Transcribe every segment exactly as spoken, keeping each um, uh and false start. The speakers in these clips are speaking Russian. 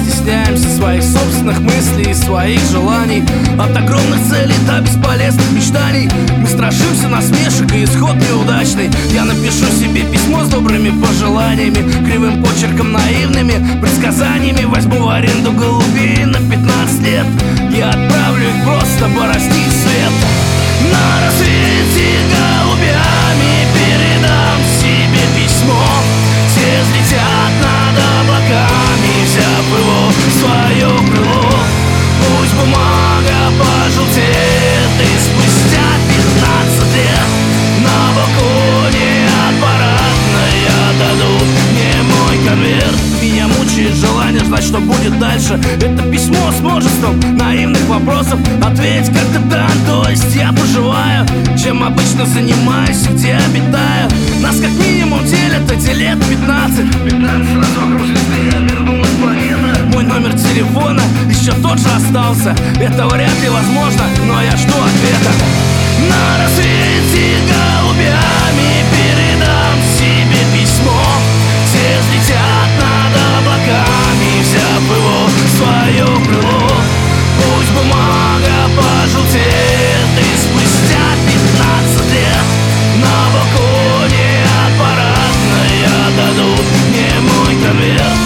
стесняемся своих собственных мыслей и своих желаний. От огромных целей до бесполезных мечтаний мы страшимся насмешек и исход неудачный. Я напишу себе письмо с добрыми пожеланиями, кривым почерком наивными предсказаниями. Возьму в аренду голубей на пятнадцать лет. Я отправлю их просто бороздить свет. На рассвете голубями передам себе письмо. Все взлетят над облаками, взяв его в свое крыло. Пусть бумага пожелтеет, и спустя пятнадцать лет на балконе аппаратная дадут мне мой конверт. Меня мучает желание знать, что будет дальше. Это письмо с множеством наивных вопросов. Ответь как-то да, то есть я пожелаю, чем обычно занимаюсь и где обитаю. Нас как минимум делят эти лет пятнадцать. Пятнадцать сразу вокруг звезды обернулась планета. Мой номер телефона еще тот же остался. Это вряд ли возможно, но я жду ответа. На рассвете голубями передам себе письмо. Все взлетят над облаками, взяв его в свое крыло. Пусть бумага пожелтеет, и спустя пятнадцать лет на балконе аппаратная дадут мне мой конверт.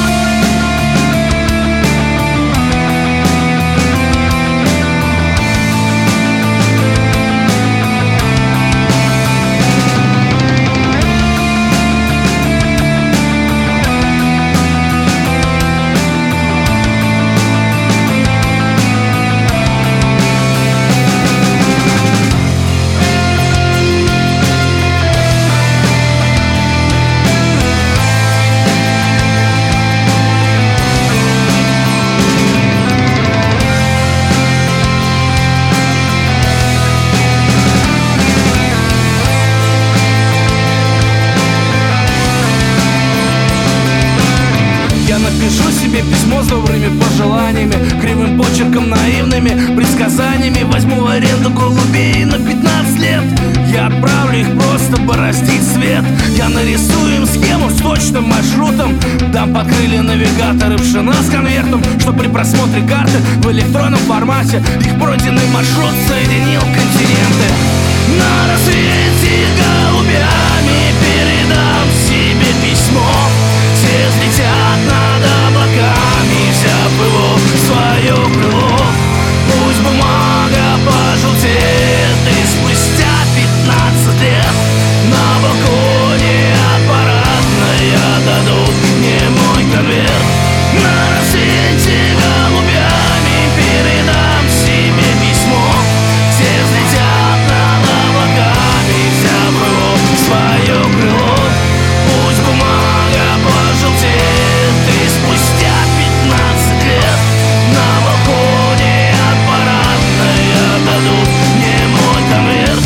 Пишу себе письмо с добрыми пожеланиями, кривым почерком наивными предсказаниями. Возьму в аренду голубей на пятнадцать лет. Я отправлю их просто бороздить свет. Я нарисую им схему с точным маршрутом. Дам под крылья навигаторы пшена с конвертом, что при просмотре карты в электронном формате их пройденный маршрут соединил континенты. На рассвете голубями передам себе письмо. Все взлетят над облаками, взяв его в свое крыло. Пусть бумага пожелтеет, и спустя пятнадцать лет на балконе аппаратная дадут мне мой конверт. На рассвете голубями передам себе письмо. Все взлетят над облаками, взяв его в свое крыло. Пусть бумага пожелтеет, и спустя пятнадцать лет на балконе аппаратная дадут мне мой конверт.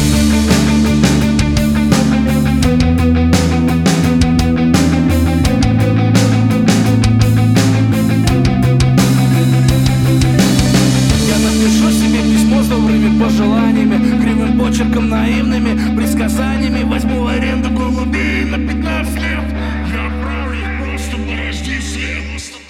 Я напишу себе письмо с добрыми пожеланиями, кривым почерком наивными предсказаниями. Возьму в аренду голубей на пятнадцать лет. Я отправлю их просто бороздить свет.